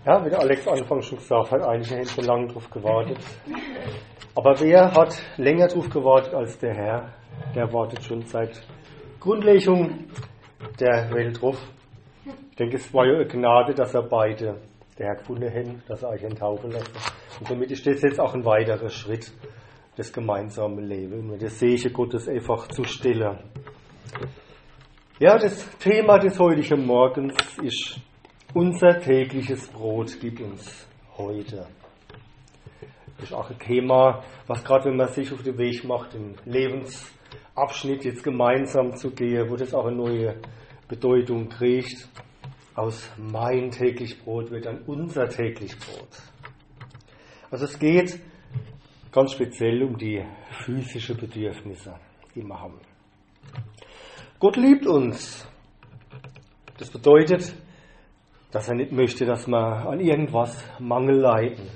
Ja, wie der Alex anfangs schon gesagt hat, einige hätten schon lange drauf gewartet. Aber wer hat länger drauf gewartet als der Herr? Der wartet schon seit Grundlegung der Welt drauf. Ich denke, es war ja eine Gnade, dass er beide, der Herr gefunden hätten, dass er euch enttaufen lassen. Und somit ist das jetzt auch ein weiterer Schritt, das gemeinsame Leben, und das Segen Gottes einfach zu stellen. Ja, das Thema des heutigen Morgens ist: Unser tägliches Brot gib uns heute. Das ist auch ein Thema, was gerade wenn man sich auf den Weg macht, den Lebensabschnitt jetzt gemeinsam zu gehen, wo das auch eine neue Bedeutung kriegt. Aus mein täglich Brot wird dann unser täglich Brot. Also es geht ganz speziell um die physischen Bedürfnisse, die wir haben. Gott liebt uns. Das bedeutet, dass er nicht möchte, dass wir an irgendwas Mangel leiden.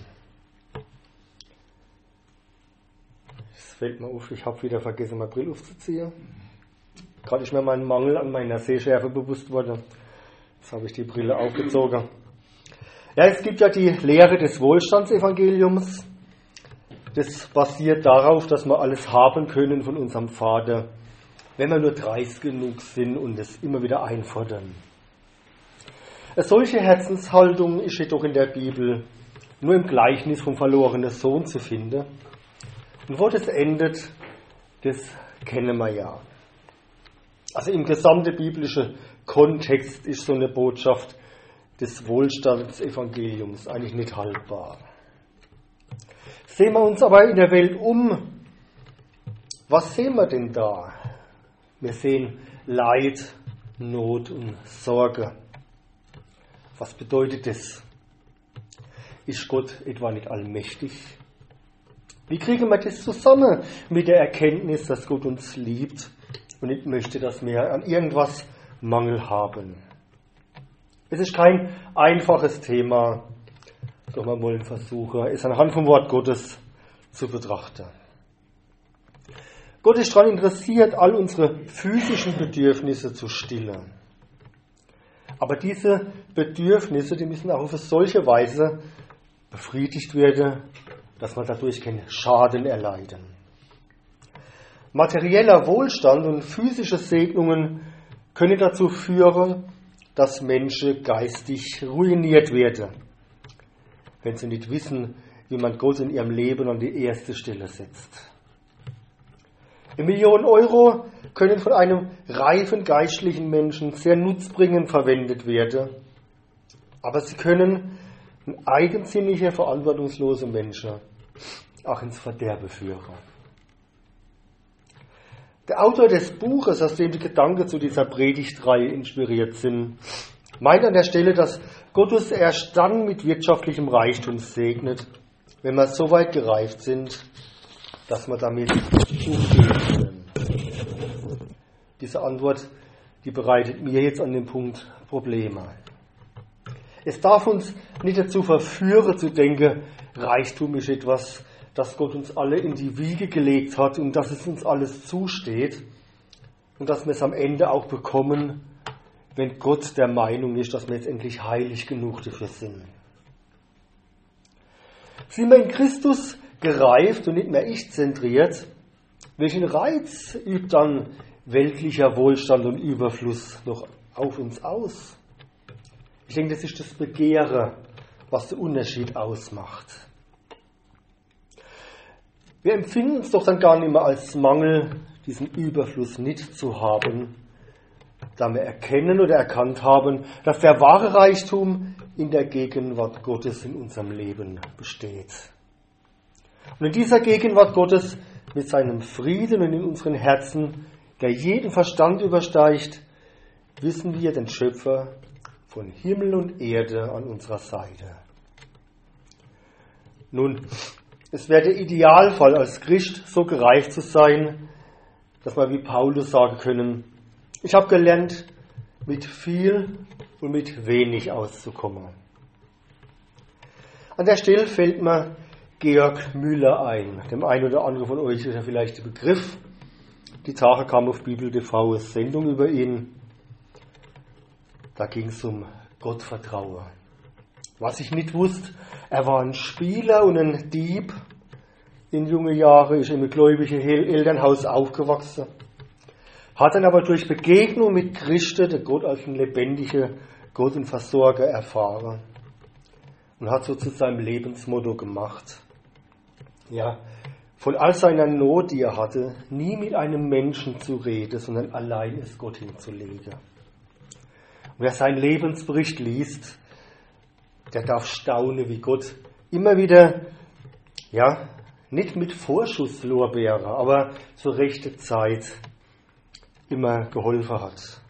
Es fällt mir auf, ich habe wieder vergessen, meine Brille aufzuziehen. Gerade ist mir mein Mangel an meiner Sehschärfe bewusst worden. Jetzt habe ich die Brille aufgezogen. Ja, es gibt ja die Lehre des Wohlstandsevangeliums. Das basiert darauf, dass wir alles haben können von unserem Vater, wenn wir nur dreist genug sind und es immer wieder einfordern. Eine solche Herzenshaltung ist jedoch in der Bibel nur im Gleichnis vom verlorenen Sohn zu finden. Und wo das endet, das kennen wir ja. Also im gesamten biblischen Kontext ist so eine Botschaft des Wohlstandsevangeliums eigentlich nicht haltbar. Sehen wir uns aber in der Welt um, was sehen wir denn da? Wir sehen Leid, Not und Sorge. Was bedeutet das? Ist Gott etwa nicht allmächtig? Wie kriegen wir das zusammen mit der Erkenntnis, dass Gott uns liebt und nicht möchte, dass wir an irgendwas Mangel haben? Es ist kein einfaches Thema, doch wir wollen versuchen, es anhand vom Wort Gottes zu betrachten. Gott ist daran interessiert, all unsere physischen Bedürfnisse zu stillen. Aber diese Bedürfnisse, die müssen auch auf solche Weise befriedigt werden, dass man dadurch keinen Schaden erleiden. Materieller Wohlstand und physische Segnungen können dazu führen, dass Menschen geistig ruiniert werden, wenn sie nicht wissen, wie man Gott in ihrem Leben an die erste Stelle setzt. Millionen Euro können von einem reifen geistlichen Menschen sehr nutzbringend verwendet werden, aber sie können ein eigensinniger, verantwortungsloser Mensch auch ins Verderben führen. Der Autor des Buches, aus dem die Gedanken zu dieser Predigtreihe inspiriert sind, meint an der Stelle, dass Gott uns erst dann mit wirtschaftlichem Reichtum segnet, wenn wir so weit gereift sind, dass wir damit umgehen können. Diese Antwort, die bereitet mir jetzt an dem Punkt Probleme. Es darf uns nicht dazu verführen zu denken, Reichtum ist etwas, das Gott uns alle in die Wiege gelegt hat und dass es uns alles zusteht und dass wir es am Ende auch bekommen, wenn Gott der Meinung ist, dass wir jetzt endlich heilig genug dafür sind. Sind wir in Christus gereift und nicht mehr ich-zentriert, welchen Reiz übt dann weltlicher Wohlstand und Überfluss noch auf uns aus? Ich denke, das ist das Begehren, was den Unterschied ausmacht. Wir empfinden es doch dann gar nicht mehr als Mangel, diesen Überfluss nicht zu haben, da wir erkennen oder erkannt haben, dass der wahre Reichtum in der Gegenwart Gottes in unserem Leben besteht. Und in dieser Gegenwart Gottes mit seinem Frieden und in unseren Herzen, der jeden Verstand übersteigt, wissen wir den Schöpfer von Himmel und Erde an unserer Seite. Nun, es wäre der Idealfall als Christ so gereift zu sein, dass wir wie Paulus sagen können, ich habe gelernt, mit viel und mit wenig auszukommen. An der Stelle fällt mir Georg Müller ein. Dem einen oder anderen von euch ist ja vielleicht der Begriff. Die Tage kam auf Bibel TV eine Sendung über ihn. Da ging es um Gottvertrauen. Was ich nicht wusste, er war ein Spieler und ein Dieb. In jungen Jahren ist er im gläubigen Elternhaus aufgewachsen. Hat dann aber durch Begegnung mit Christen den Gott als einen lebendigen Gott und Versorger erfahren. Und hat so zu seinem Lebensmotto gemacht. Ja, von all seiner Not, die er hatte, nie mit einem Menschen zu reden, sondern allein es Gott hinzulegen. Und wer seinen Lebensbericht liest, der darf staunen, wie Gott immer wieder, ja, nicht mit Vorschusslorbeeren, aber zur rechten Zeit immer geholfen hat.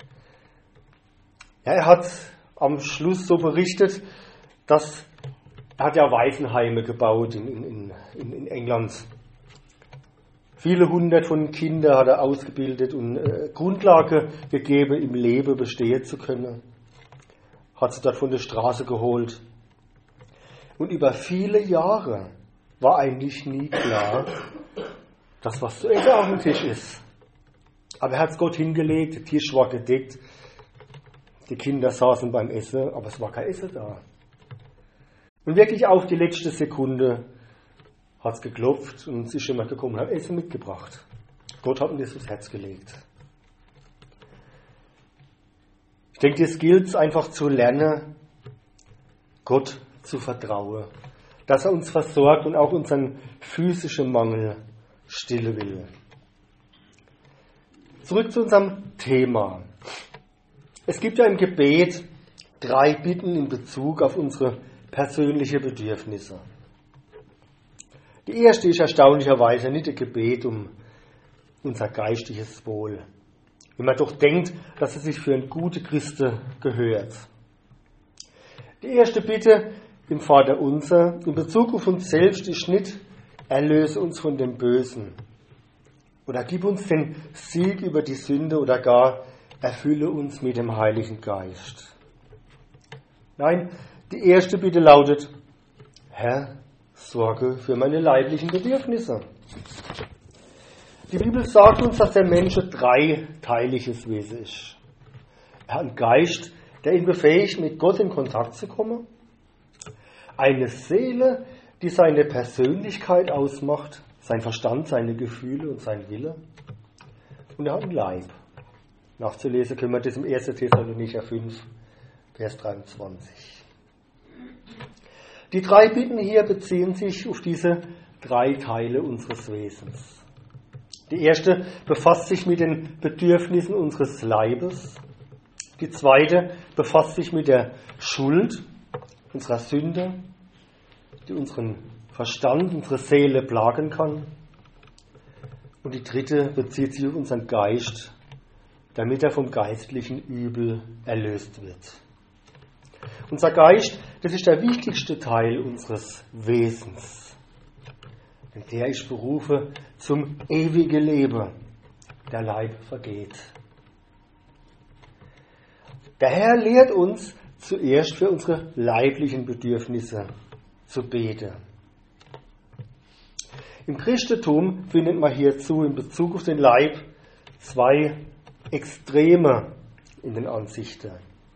Ja, er hat am Schluss so berichtet, dass er hat ja Waisenheime gebaut in England. Viele hundert von Kindern hat er ausgebildet und Grundlage gegeben, im Leben bestehen zu können. Hat sie dort von der Straße geholt. Und über viele Jahre war eigentlich nie klar, dass was zu essen auf dem Tisch ist. Aber er hat es Gott hingelegt, der Tisch war gedeckt, die Kinder saßen beim Essen, aber es war kein Essen da. Und wirklich auf die letzte Sekunde hat es geklopft und es ist jemand gekommen und hat Essen mitgebracht. Gott hat ihm das aufs Herz gelegt. Ich denke, es gilt einfach zu lernen, Gott zu vertrauen, dass er uns versorgt und auch unseren physischen Mangel stillen will. Zurück zu unserem Thema. Es gibt ja im Gebet 3 Bitten in Bezug auf unsere persönlichen Bedürfnisse. Die erste ist erstaunlicherweise nicht ein Gebet um unser geistiges Wohl. Wenn man doch denkt, dass es sich für einen guten Christen gehört. Die erste Bitte im Vaterunser in Bezug auf uns selbst ist nicht, erlöse uns von dem Bösen. Oder gib uns den Sieg über die Sünde oder gar erfülle uns mit dem Heiligen Geist. Nein, die erste Bitte lautet, Herr, sorge für meine leiblichen Bedürfnisse. Die Bibel sagt uns, dass der Mensch ein dreiteiliges Wesen ist. Er hat einen Geist, der ihn befähigt, mit Gott in Kontakt zu kommen. Eine Seele, die seine Persönlichkeit ausmacht, sein Verstand, seine Gefühle und sein Wille. Und er hat einen Leib. Nachzulesen können wir das im 1. Thessalonicher 5, Vers 23. Die 3 Bitten hier beziehen sich auf diese 3 Teile unseres Wesens. Die erste befasst sich mit den Bedürfnissen unseres Leibes. Die zweite befasst sich mit der Schuld unserer Sünde, die unseren Verstand, unsere Seele plagen kann. Und die dritte bezieht sich auf unseren Geist, damit er vom geistlichen Übel erlöst wird. Unser Geist, das ist der wichtigste Teil unseres Wesens. Denn der ist berufen zum ewigen Leben. Der Leib vergeht. Der Herr lehrt uns zuerst für unsere leiblichen Bedürfnisse zu beten. Im Christentum findet man hierzu in Bezug auf den Leib 2 Extreme in den Ansichten.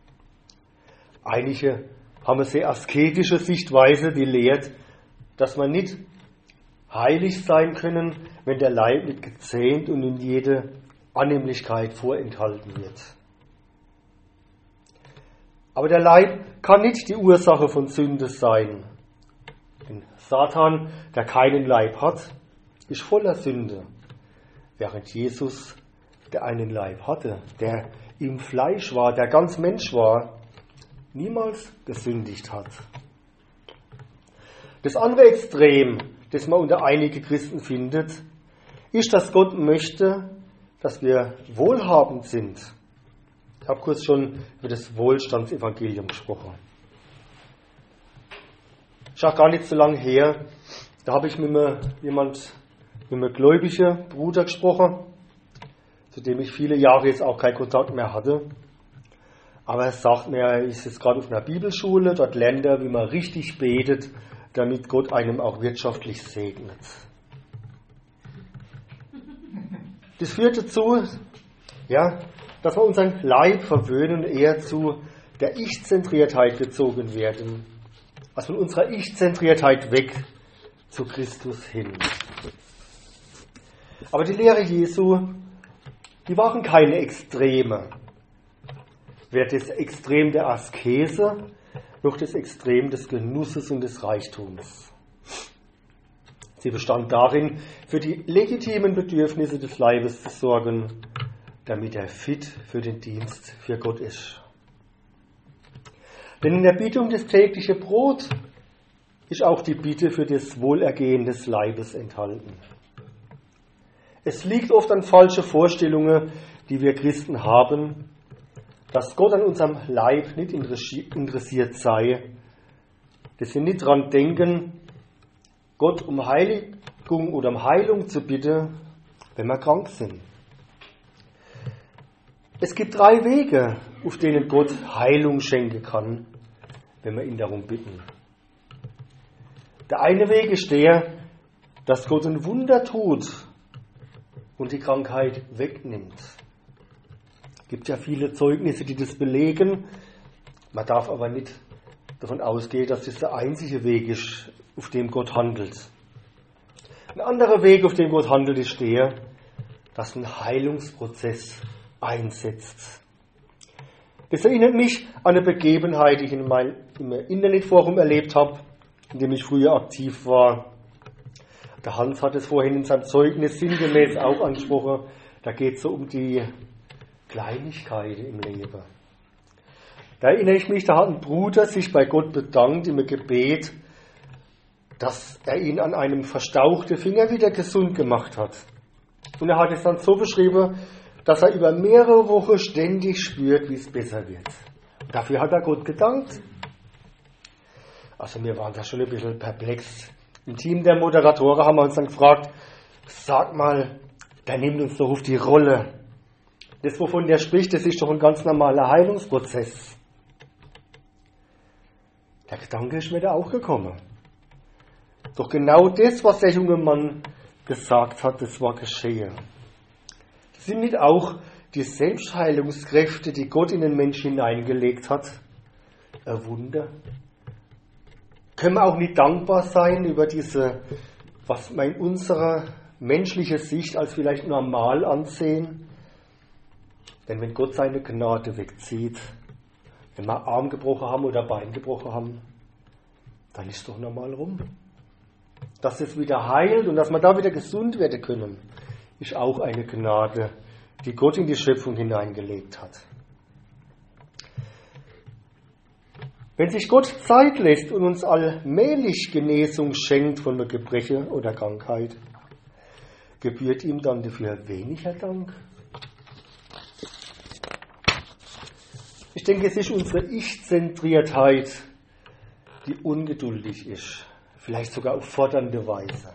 Einige haben eine sehr asketische Sichtweise, die lehrt, dass man nicht heilig sein können, wenn der Leib nicht gezähmt und in jede Annehmlichkeit vorenthalten wird. Aber der Leib kann nicht die Ursache von Sünde sein. Denn Satan, der keinen Leib hat, ist voller Sünde. Während Jesus, der einen Leib hatte, der im Fleisch war, der ganz Mensch war, niemals gesündigt hat. Das andere Extrem, das man unter einigen Christen findet, ist, dass Gott möchte, dass wir wohlhabend sind. Ich habe kurz schon über das Wohlstandsevangelium gesprochen. Ist auch gar nicht so lange her, da habe ich mit einem gläubigen Bruder gesprochen, zu dem ich viele Jahre jetzt auch keinen Kontakt mehr hatte. Aber er sagt mir, er ist jetzt gerade auf einer Bibelschule, dort lernt er, wie man richtig betet, damit Gott einem auch wirtschaftlich segnet. Das führt dazu, ja, dass wir unseren Leib verwöhnen und eher zu der Ich-Zentriertheit gezogen werden. Also von unserer Ich-Zentriertheit weg zu Christus hin. Aber die Lehre Jesu, die waren keine Extreme. Weder das Extrem der Askese, noch das Extrem des Genusses und des Reichtums. Sie bestand darin, für die legitimen Bedürfnisse des Leibes zu sorgen, damit er fit für den Dienst für Gott ist. Denn in der Bitte um das tägliche Brot ist auch die Bitte für das Wohlergehen des Leibes enthalten. Es liegt oft an falsche Vorstellungen, die wir Christen haben, dass Gott an unserem Leib nicht interessiert sei, dass wir nicht daran denken, Gott um Heiligung oder um Heilung zu bitten, wenn wir krank sind. Es gibt 3 Wege, auf denen Gott Heilung schenken kann, wenn wir ihn darum bitten. Der eine Weg ist der, dass Gott ein Wunder tut und die Krankheit wegnimmt. Es gibt ja viele Zeugnisse, die das belegen. Man darf aber nicht davon ausgehen, dass das der einzige Weg ist, auf dem Gott handelt. Ein anderer Weg, auf dem Gott handelt, ist der, dass ein Heilungsprozess einsetzt. Das erinnert mich an eine Begebenheit, die ich in meinem Internetforum erlebt habe, in dem ich früher aktiv war. Der Hans hat es vorhin in seinem Zeugnis sinngemäß auch angesprochen. Da geht es so um die Kleinigkeiten im Leben. Da erinnere ich mich, da hat ein Bruder sich bei Gott bedankt im Gebet, dass er ihn an einem verstauchten Finger wieder gesund gemacht hat. Und er hat es dann so beschrieben, dass er über mehrere Wochen ständig spürt, wie es besser wird. Dafür hat er Gott gedankt. Also wir waren da schon ein bisschen perplex. Im Team der Moderatoren haben wir uns dann gefragt, sag mal, der nimmt uns doch auf die Rolle. Das, wovon der spricht, das ist doch ein ganz normaler Heilungsprozess. Der Gedanke ist mir da auch gekommen. Doch genau das, was der junge Mann gesagt hat, das war geschehen. Sind nicht auch die Selbstheilungskräfte, die Gott in den Menschen hineingelegt hat, ein Wunder? Können wir auch nicht dankbar sein über diese, was wir in unserer menschlichen Sicht als vielleicht normal ansehen? Denn wenn Gott seine Gnade wegzieht, wenn wir Arm gebrochen haben oder Bein gebrochen haben, dann ist es doch normal rum. Dass es wieder heilt und dass wir da wieder gesund werden können, ist auch eine Gnade, die Gott in die Schöpfung hineingelegt hat. Wenn sich Gott Zeit lässt und uns allmählich Genesung schenkt von einer Gebreche oder Krankheit, gebührt ihm dann dafür weniger Dank? Ich denke, es ist unsere Ich-Zentriertheit, die ungeduldig ist, vielleicht sogar auf fordernde Weise.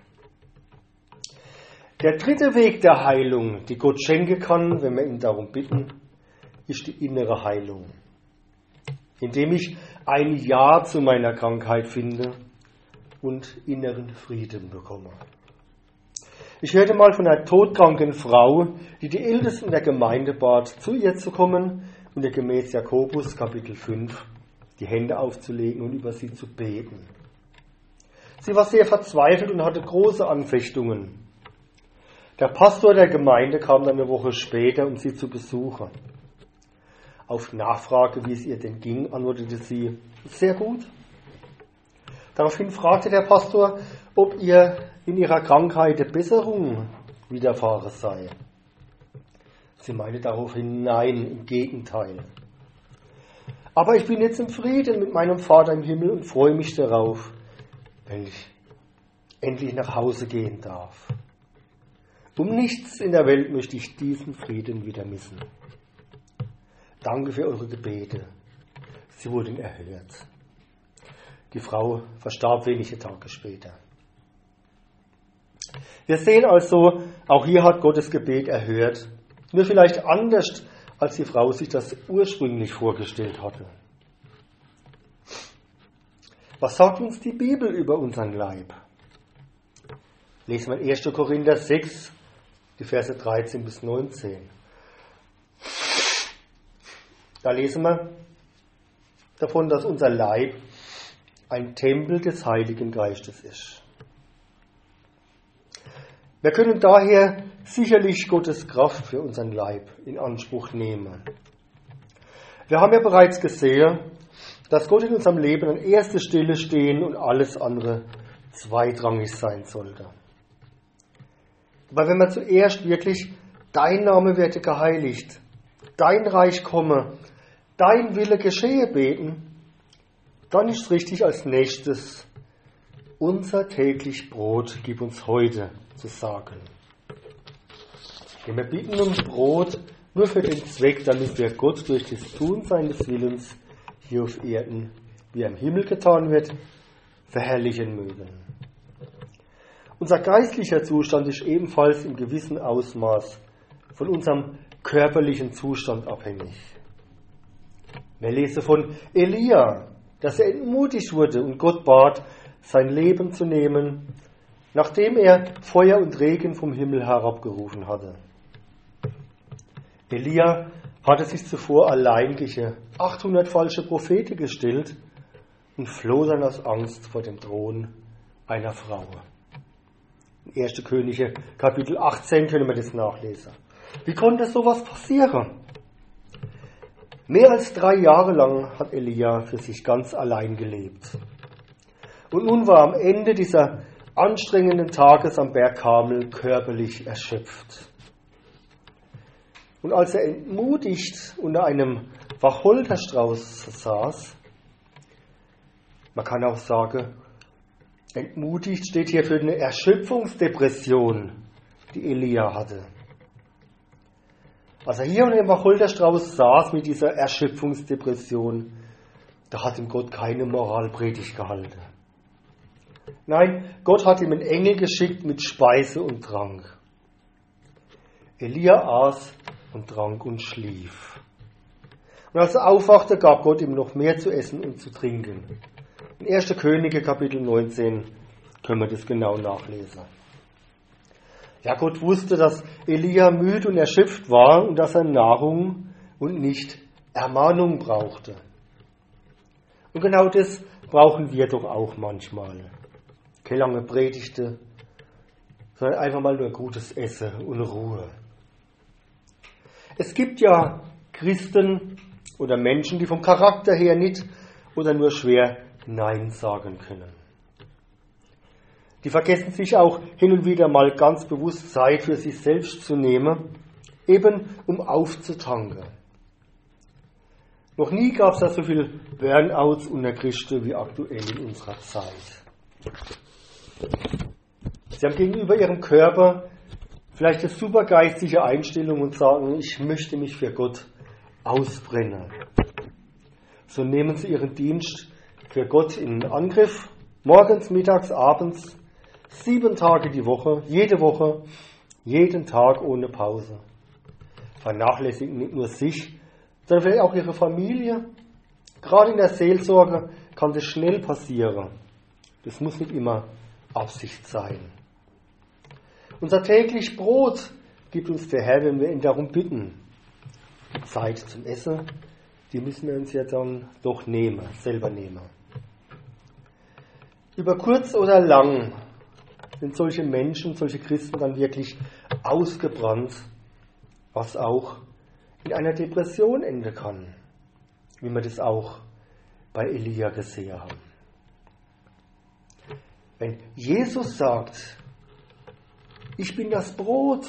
Der dritte Weg der Heilung, die Gott schenken kann, wenn wir ihn darum bitten, ist die innere Heilung. Indem ich ein Ja zu meiner Krankheit finde und inneren Frieden bekomme. Ich hörte mal von einer todkranken Frau, die die Ältesten der Gemeinde bat, zu ihr zu kommen und ihr gemäß Jakobus Kapitel 5 die Hände aufzulegen und über sie zu beten. Sie war sehr verzweifelt und hatte große Anfechtungen. Der Pastor der Gemeinde kam dann eine Woche später, um sie zu besuchen. Auf Nachfrage, wie es ihr denn ging, antwortete sie, sehr gut. Daraufhin fragte der Pastor, ob ihr in ihrer Krankheit eine Besserung widerfahren sei. Sie meinte daraufhin, nein, im Gegenteil. Aber ich bin jetzt im Frieden mit meinem Vater im Himmel und freue mich darauf, wenn ich endlich nach Hause gehen darf. Um nichts in der Welt möchte ich diesen Frieden wieder missen. Danke für eure Gebete. Sie wurden erhört. Die Frau verstarb wenige Tage später. Wir sehen also, auch hier hat Gottes Gebet erhört. Nur vielleicht anders, als die Frau sich das ursprünglich vorgestellt hatte. Was sagt uns die Bibel über unseren Leib? Lesen wir 1. Korinther 6, die Verse 13 bis 19. Da lesen wir, davon, dass unser Leib ein Tempel des Heiligen Geistes ist. Wir können daher sicherlich Gottes Kraft für unseren Leib in Anspruch nehmen. Wir haben ja bereits gesehen, dass Gott in unserem Leben an erster Stelle stehen und alles andere zweitrangig sein sollte. Aber wenn wir zuerst wirklich, dein Name werde geheiligt, dein Reich komme, dein Wille geschehe beten, dann ist es richtig als nächstes, unser täglich Brot gib uns heute zu sagen. Denn wir bitten um Brot nur für den Zweck, damit wir Gott durch das Tun seines Willens hier auf Erden, wie er im Himmel getan wird, verherrlichen mögen. Unser geistlicher Zustand ist ebenfalls im gewissen Ausmaß von unserem körperlichen Zustand abhängig. Wir lesen von Elia, dass er entmutigt wurde und Gott bat, sein Leben zu nehmen, nachdem er Feuer und Regen vom Himmel herabgerufen hatte. Elia hatte sich zuvor allein gegen 800 falsche Propheten gestellt und floh dann aus Angst vor dem Thron einer Frau. In 1. Könige, Kapitel 18 können wir das nachlesen. Wie konnte sowas passieren? Mehr als 3 Jahre lang hat Elia für sich ganz allein gelebt. Und nun war am Ende dieser anstrengenden Tages am Berg Karmel körperlich erschöpft. Und als er entmutigt unter einem Wacholderstrauß saß, man kann auch sagen, entmutigt steht hier für eine Erschöpfungsdepression, die Elia hatte. Als er hier unter dem Wacholderstrauß saß mit dieser Erschöpfungsdepression, da hat ihm Gott keine Moralpredigt gehalten. Nein, Gott hat ihm einen Engel geschickt mit Speise und Trank. Elia aß und trank und schlief. Und als er aufwachte, gab Gott ihm noch mehr zu essen und zu trinken. In 1. Könige, Kapitel 19, können wir das genau nachlesen. Ja, Gott wusste, dass Elia müde und erschöpft war und dass er Nahrung und nicht Ermahnung brauchte. Und genau das brauchen wir doch auch manchmal. Keine lange Predigte, sondern einfach mal nur gutes Essen und Ruhe. Es gibt ja Christen oder Menschen, die vom Charakter her nicht oder nur schwer Nein sagen können. Die vergessen sich auch hin und wieder mal ganz bewusst Zeit für sich selbst zu nehmen, eben um aufzutanken. Noch nie gab es da so viel Burnouts unter Christen wie aktuell in unserer Zeit. Sie haben gegenüber ihrem Körper vielleicht eine super geistige Einstellung und sagen, ich möchte mich für Gott ausbrennen. So nehmen sie ihren Dienst für Gott in Angriff, morgens, mittags, abends, 7 Tage die Woche, jede Woche, jeden Tag ohne Pause. Vernachlässigen nicht nur sich, sondern vielleicht auch ihre Familie. Gerade in der Seelsorge kann das schnell passieren. Das muss nicht immer Absicht sein. Unser täglich Brot gibt uns der Herr, wenn wir ihn darum bitten. Die Zeit zum Essen, die müssen wir uns ja dann doch nehmen, selber nehmen. Über kurz oder lang sind solche Menschen, solche Christen dann wirklich ausgebrannt, was auch in einer Depression enden kann, wie wir das auch bei Elia gesehen haben. Wenn Jesus sagt, ich bin das Brot,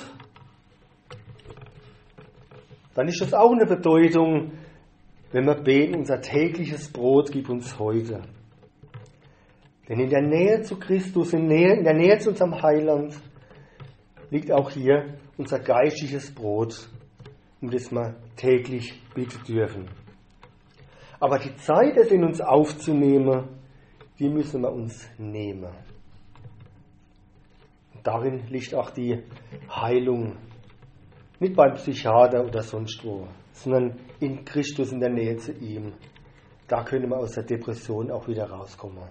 dann ist das auch eine Bedeutung, wenn wir beten, unser tägliches Brot gib uns heute. Denn in der Nähe zu Christus, in der Nähe zu unserem Heiland, liegt auch hier unser geistliches Brot, um das wir täglich bitten dürfen. Aber die Zeit, es in uns aufzunehmen, die müssen wir uns nehmen. Und darin liegt auch die Heilung. Nicht beim Psychiater oder sonst wo, sondern in Christus, in der Nähe zu ihm. Da können wir aus der Depression auch wieder rauskommen.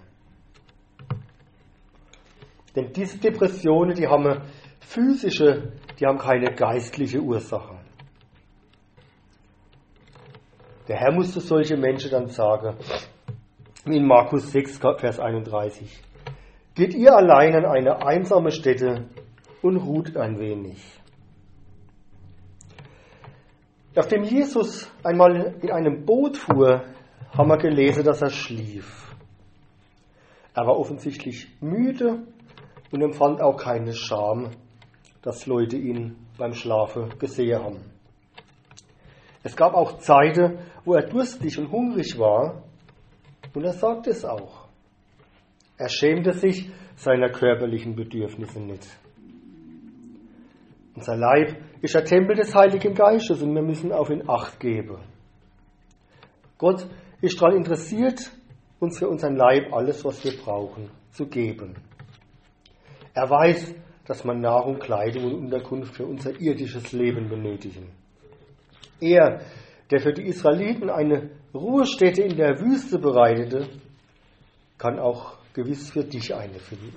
Denn diese Depressionen, die haben physische, die haben keine geistliche Ursache. Der Herr musste solche Menschen dann sagen, wie in Markus 6, Vers 31. Geht ihr allein an eine einsame Stätte und ruht ein wenig. Nachdem Jesus einmal in einem Boot fuhr, haben wir gelesen, dass er schlief. Er war offensichtlich müde und empfand auch keine Scham, dass Leute ihn beim Schlafen gesehen haben. Es gab auch Zeiten, wo er durstig und hungrig war, und er sagte es auch. Er schämte sich seiner körperlichen Bedürfnisse nicht. Unser Leib ist der Tempel des Heiligen Geistes und wir müssen auf ihn Acht geben. Gott ist daran interessiert, uns für unseren Leib alles, was wir brauchen, zu geben. Er weiß, dass man Nahrung, Kleidung und Unterkunft für unser irdisches Leben benötigen. Er, der für die Israeliten eine Ruhestätte in der Wüste bereitete, kann auch gewiss für dich eine finden.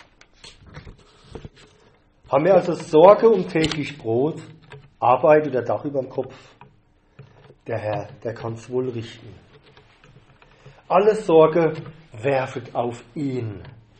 Haben wir also Sorge um täglich Brot, Arbeit oder Dach über dem Kopf? Der Herr, der kann es wohl richten. Alle Sorge werfet auf ihn.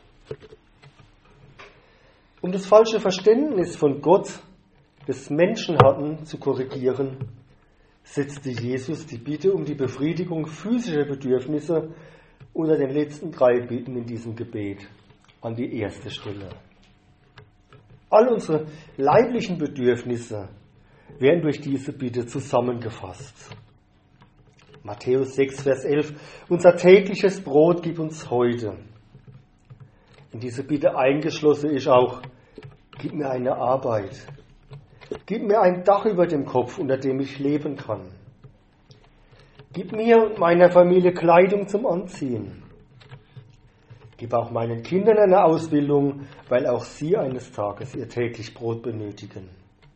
Um das falsche Verständnis von Gott, des Menschen hatten, zu korrigieren, setzte Jesus die Bitte um die Befriedigung physischer Bedürfnisse unter den letzten 3 Bitten in diesem Gebet an die erste Stelle. All unsere leiblichen Bedürfnisse werden durch diese Bitte zusammengefasst. Matthäus 6, Vers 11. Unser tägliches Brot gib uns heute. In diese Bitte eingeschlossen ist auch, gib mir eine Arbeit. Gib mir ein Dach über dem Kopf, unter dem ich leben kann. Gib mir und meiner Familie Kleidung zum Anziehen. Gib auch meinen Kindern eine Ausbildung, weil auch sie eines Tages ihr täglich Brot benötigen.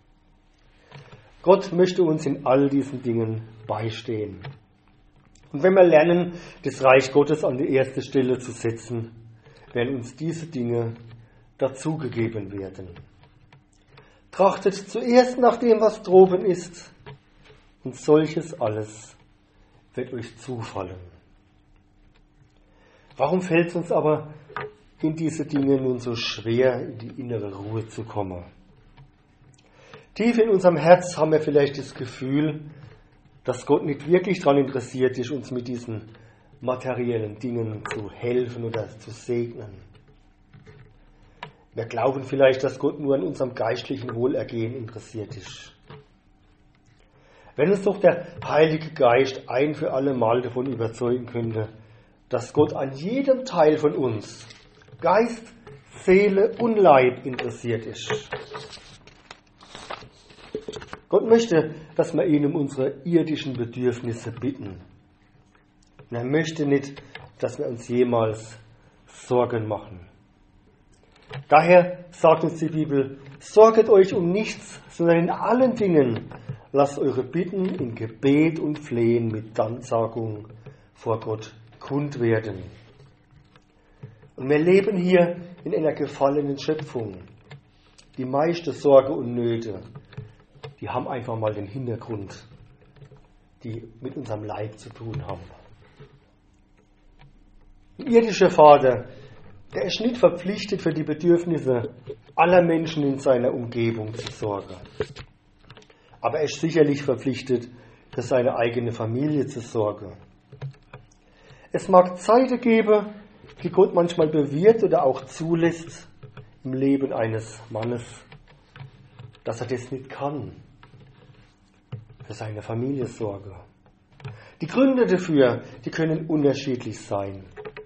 Gott möchte uns in all diesen Dingen beistehen. Und wenn wir lernen, das Reich Gottes an die erste Stelle zu setzen, werden uns diese Dinge dazugegeben werden. Trachtet zuerst nach dem, was droben ist, und solches alles wird euch zufallen. Warum fällt es uns aber in diese Dinge nun so schwer, in die innere Ruhe zu kommen? Tief in unserem Herz haben wir vielleicht das Gefühl, dass Gott nicht wirklich daran interessiert ist, uns mit diesen materiellen Dingen zu helfen oder zu segnen. Wir glauben vielleicht, dass Gott nur an unserem geistlichen Wohlergehen interessiert ist. Wenn uns doch der Heilige Geist ein für alle Mal davon überzeugen könnte, dass Gott an jedem Teil von uns, Geist, Seele und Leib interessiert ist. Gott möchte, dass wir ihn um unsere irdischen Bedürfnisse bitten. Und er möchte nicht, dass wir uns jemals Sorgen machen. Daher sagt uns die Bibel, sorget euch um nichts, sondern in allen Dingen lasst eure Bitten in Gebet und Flehen mit Danksagung vor Gott kund werden. Und wir leben hier in einer gefallenen Schöpfung. Die meiste Sorge und Nöte, die haben einfach mal den Hintergrund, die mit unserem Leib zu tun haben. Ein irdischer Vater, der ist nicht verpflichtet, für die Bedürfnisse aller Menschen in seiner Umgebung zu sorgen. Aber er ist sicherlich verpflichtet, für seine eigene Familie zu sorgen. Es mag Zeiten geben, die Gott manchmal bewirkt oder auch zulässt im Leben eines Mannes, dass er das nicht kann, für seine Familie sorgen. Die Gründe dafür, die können unterschiedlich sein.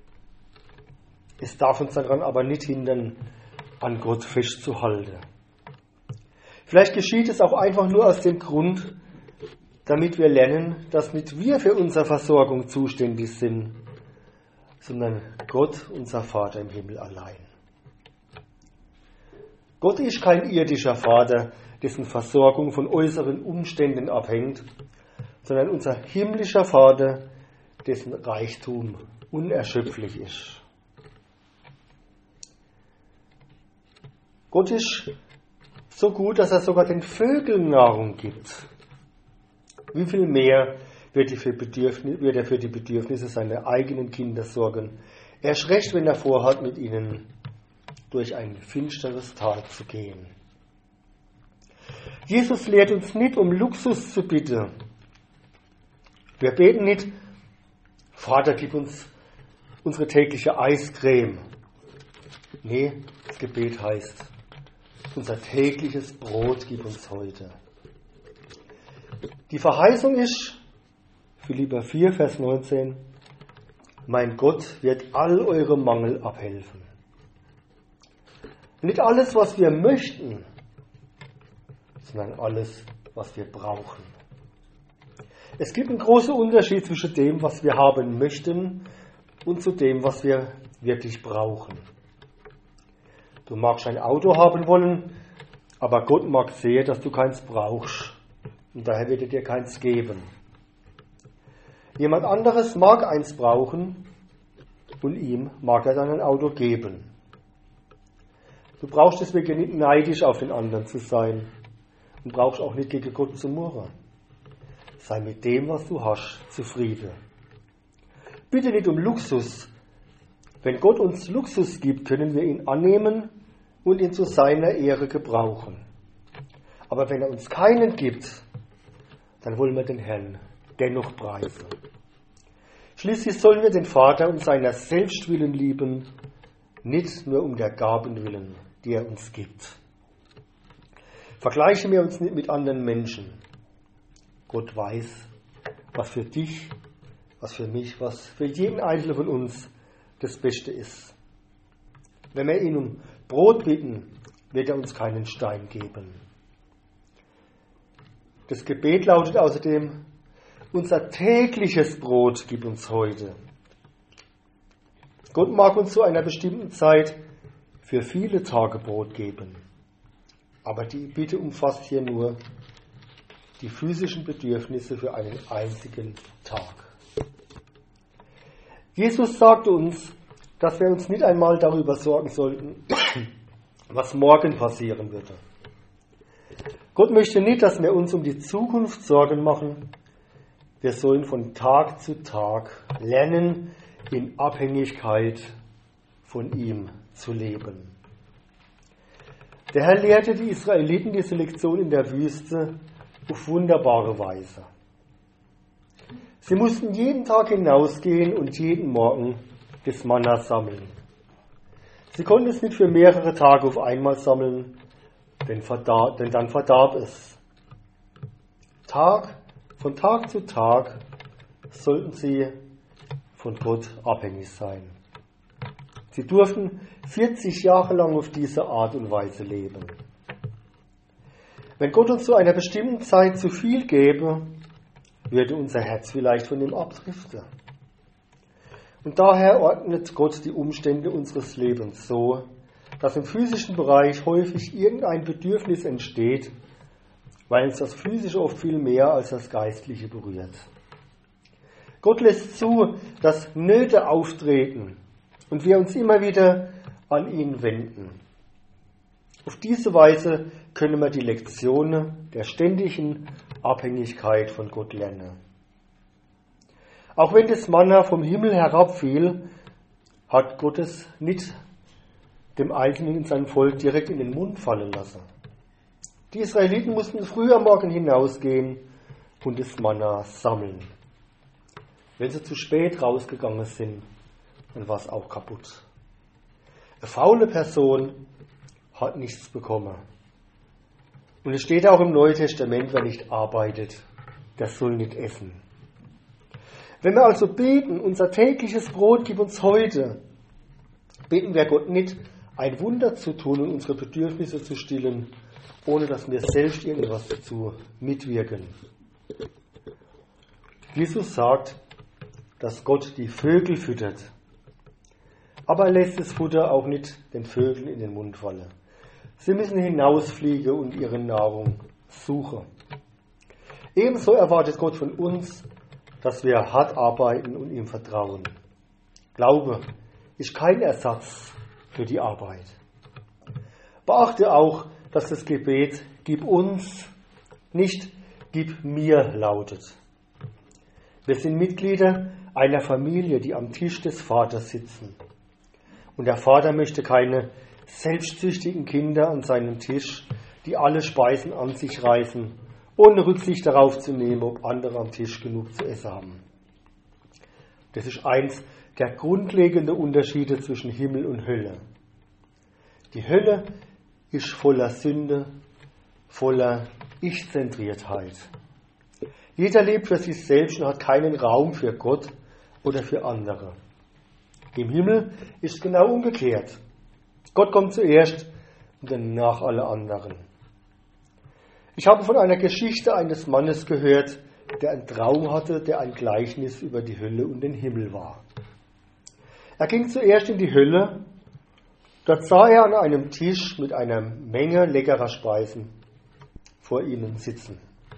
Es darf uns daran aber nicht hindern, an Gott festzuhalten. Vielleicht geschieht es auch einfach nur aus dem Grund, damit wir lernen, dass nicht wir für unsere Versorgung zuständig sind, sondern Gott, unser Vater im Himmel allein. Gott ist kein irdischer Vater, dessen Versorgung von äußeren Umständen abhängt, sondern unser himmlischer Vater, dessen Reichtum unerschöpflich ist. Gott ist so gut, dass er sogar den Vögeln Nahrung gibt. Wie viel mehr wird er für die Bedürfnisse seiner eigenen Kinder sorgen. Erst recht, wenn er vorhat, mit ihnen durch ein finsteres Tal zu gehen. Jesus lehrt uns nicht, um Luxus zu bitten. Wir beten nicht, Vater, gib uns unsere tägliche Eiscreme. Nee, das Gebet heißt, unser tägliches Brot gib uns heute. Die Verheißung ist, Philipper 4, Vers 19, mein Gott wird all eure Mangel abhelfen. Nicht alles, was wir möchten, sondern alles, was wir brauchen. Es gibt einen großen Unterschied zwischen dem, was wir haben möchten, und zu dem, was wir wirklich brauchen. Du magst ein Auto haben wollen, aber Gott mag sehen, dass du keins brauchst. Und daher wird er dir keins geben. Jemand anderes mag eins brauchen und ihm mag er dann ein Auto geben. Du brauchst deswegen nicht neidisch auf den anderen zu sein und brauchst auch nicht gegen Gott zu murren. Sei mit dem, was du hast, zufrieden. Bitte nicht um Luxus. Wenn Gott uns Luxus gibt, können wir ihn annehmen und ihn zu seiner Ehre gebrauchen. Aber wenn er uns keinen gibt, dann wollen wir den Herrn dennoch preisen. Schließlich sollen wir den Vater um seiner selbst willen lieben, nicht nur um der Gaben willen, die er uns gibt. Vergleichen wir uns nicht mit anderen Menschen. Gott weiß, was für dich, was für mich, was für jeden Einzelnen von uns das Beste ist. Wenn wir ihn um Brot bitten, wird er uns keinen Stein geben. Das Gebet lautet außerdem, unser tägliches Brot gib uns heute. Gott mag uns zu einer bestimmten Zeit für viele Tage Brot geben. Aber die Bitte umfasst hier nur die physischen Bedürfnisse für einen einzigen Tag. Jesus sagte uns, dass wir uns nicht einmal darüber sorgen sollten, was morgen passieren würde. Gott möchte nicht, dass wir uns um die Zukunft Sorgen machen. Wir sollen von Tag zu Tag lernen, in Abhängigkeit von ihm zu leben. Der Herr lehrte die Israeliten diese Lektion in der Wüste auf wunderbare Weise. Sie mussten jeden Tag hinausgehen und jeden Morgen das Manna sammeln. Sie konnten es nicht für mehrere Tage auf einmal sammeln, denn dann verdarb es. Von Tag zu Tag sollten sie von Gott abhängig sein. Sie durften 40 Jahre lang auf diese Art und Weise leben. Wenn Gott uns zu einer bestimmten Zeit zu viel gäbe, würde unser Herz vielleicht von ihm abdriften. Und daher ordnet Gott die Umstände unseres Lebens so, dass im physischen Bereich häufig irgendein Bedürfnis entsteht, weil uns das Physische oft viel mehr als das Geistliche berührt. Gott lässt zu, dass Nöte auftreten und wir uns immer wieder an ihn wenden. Auf diese Weise können wir die Lektion der ständigen Abhängigkeit von Gott lernen. Auch wenn das Manna vom Himmel herabfiel, hat Gott es nicht dem Einzelnen in seinem Volk direkt in den Mund fallen lassen. Die Israeliten mussten früh am Morgen hinausgehen und das Manna sammeln. Wenn sie zu spät rausgegangen sind, dann war es auch kaputt. Eine faule Person hat nichts bekommen. Und es steht auch im Neuen Testament, wer nicht arbeitet, der soll nicht essen. Wenn wir also beten, unser tägliches Brot gib uns heute, beten wir Gott nicht, ein Wunder zu tun und unsere Bedürfnisse zu stillen, ohne dass wir selbst irgendwas dazu mitwirken. Jesus sagt, dass Gott die Vögel füttert. Aber er lässt das Futter auch nicht den Vögeln in den Mund fallen. Sie müssen hinausfliegen und ihre Nahrung suchen. Ebenso erwartet Gott von uns, dass wir hart arbeiten und ihm vertrauen. Glaube ist kein Ersatz für die Arbeit. Beachte auch, dass das Gebet "Gib uns", nicht "Gib mir" lautet. Wir sind Mitglieder einer Familie, die am Tisch des Vaters sitzen. Und der Vater möchte keine selbstsüchtigen Kinder an seinem Tisch, die alle Speisen an sich reißen, ohne Rücksicht darauf zu nehmen, ob andere am Tisch genug zu essen haben. Das ist eins der grundlegenden Unterschiede zwischen Himmel und Hölle. Die Hölle ist voller Sünde, voller Ich-Zentriertheit. Jeder lebt für sich selbst und hat keinen Raum für Gott oder für andere. Im Himmel ist es genau umgekehrt. Gott kommt zuerst und danach alle anderen. Ich habe von einer Geschichte eines Mannes gehört, der einen Traum hatte, der ein Gleichnis über die Hölle und den Himmel war. Er ging zuerst in die Hölle. Dort sah er an einem Tisch mit einer Menge leckerer Speisen vor ihnen sitzen.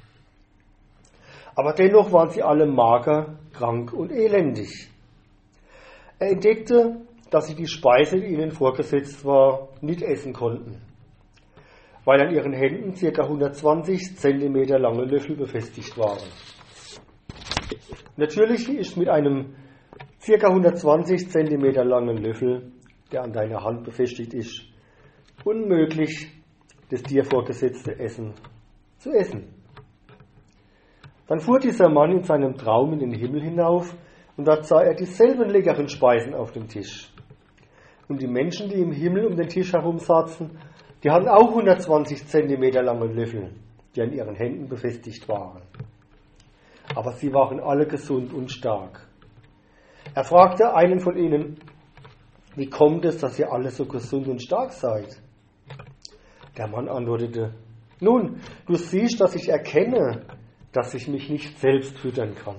Aber dennoch waren sie alle mager, krank und elendig. Er entdeckte, dass sie die Speise, die ihnen vorgesetzt war, nicht essen konnten, weil an ihren Händen ca. 120 cm lange Löffel befestigt waren. Natürlich ist mit einem ca. 120 cm langen Löffel, der an deiner Hand befestigt ist, unmöglich, das dir vorgesetzte Essen zu essen. Dann fuhr dieser Mann in seinem Traum in den Himmel hinauf und dort sah er dieselben leckeren Speisen auf dem Tisch. Und die Menschen, die im Himmel um den Tisch herum saßen, die hatten auch 120 cm lange Löffel, die an ihren Händen befestigt waren. Aber sie waren alle gesund und stark. Er fragte einen von ihnen: Wie kommt es, dass ihr alle so gesund und stark seid? Der Mann antwortete: Nun, du siehst, dass ich erkenne, dass ich mich nicht selbst füttern kann.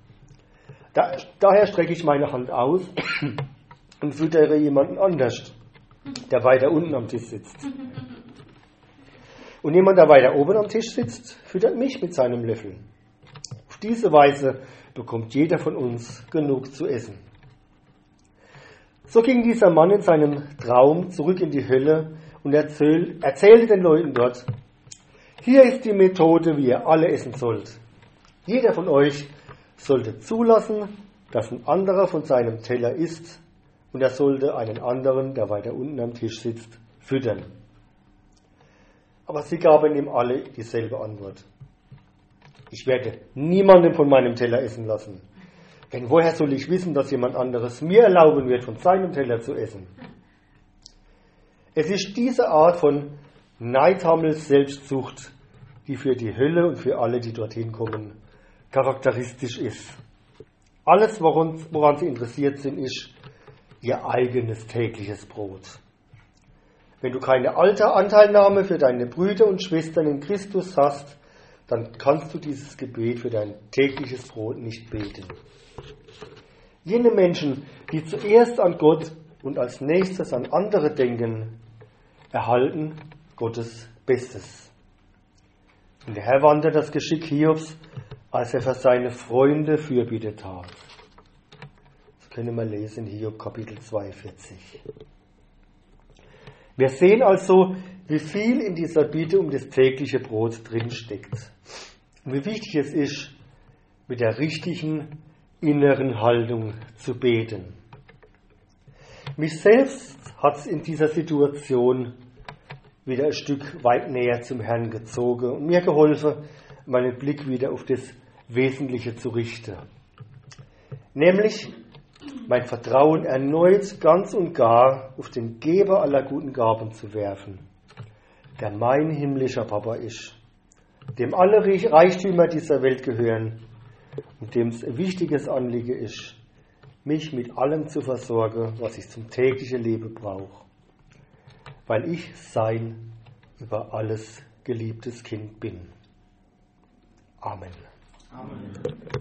Daher strecke ich meine Hand aus und füttere jemanden anders, der weiter unten am Tisch sitzt. Und jemand, der weiter oben am Tisch sitzt, füttert mich mit seinem Löffel. Auf diese Weise bekommt jeder von uns genug zu essen. So ging dieser Mann in seinem Traum zurück in die Hölle und erzählte den Leuten dort: Hier ist die Methode, wie ihr alle essen sollt. Jeder von euch sollte zulassen, dass ein anderer von seinem Teller isst, und er sollte einen anderen, der weiter unten am Tisch sitzt, füttern. Aber sie gaben ihm alle dieselbe Antwort: Ich werde niemanden von meinem Teller essen lassen. Denn woher soll ich wissen, dass jemand anderes mir erlauben wird, von seinem Teller zu essen? Es ist diese Art von Neidhammels Selbstsucht, die für die Hölle und für alle, die dorthin kommen, charakteristisch ist. Alles, woran sie interessiert sind, ist ihr eigenes tägliches Brot. Wenn du keine alte Anteilnahme für deine Brüder und Schwestern in Christus hast, dann kannst du dieses Gebet für dein tägliches Brot nicht beten. Jene Menschen, die zuerst an Gott und als nächstes an andere denken, erhalten Gottes Bestes. Und der Herr wandte das Geschick Hiobs, als er für seine Freunde Fürbitte tat. Das können wir lesen in Hiob Kapitel 42. Wir sehen also, wie viel in dieser Bitte um das tägliche Brot drinsteckt. Und wie wichtig es ist, mit der richtigen inneren Haltung zu beten. Mich selbst hat es in dieser Situation wieder ein Stück weit näher zum Herrn gezogen und mir geholfen, meinen Blick wieder auf das Wesentliche zu richten. Nämlich mein Vertrauen erneut ganz und gar auf den Geber aller guten Gaben zu werfen, der mein himmlischer Papa ist, dem alle Reichtümer dieser Welt gehören und dem es ein wichtiges Anliegen ist, mich mit allem zu versorgen, was ich zum täglichen Leben brauche, weil ich sein über alles geliebtes Kind bin. Amen. Amen.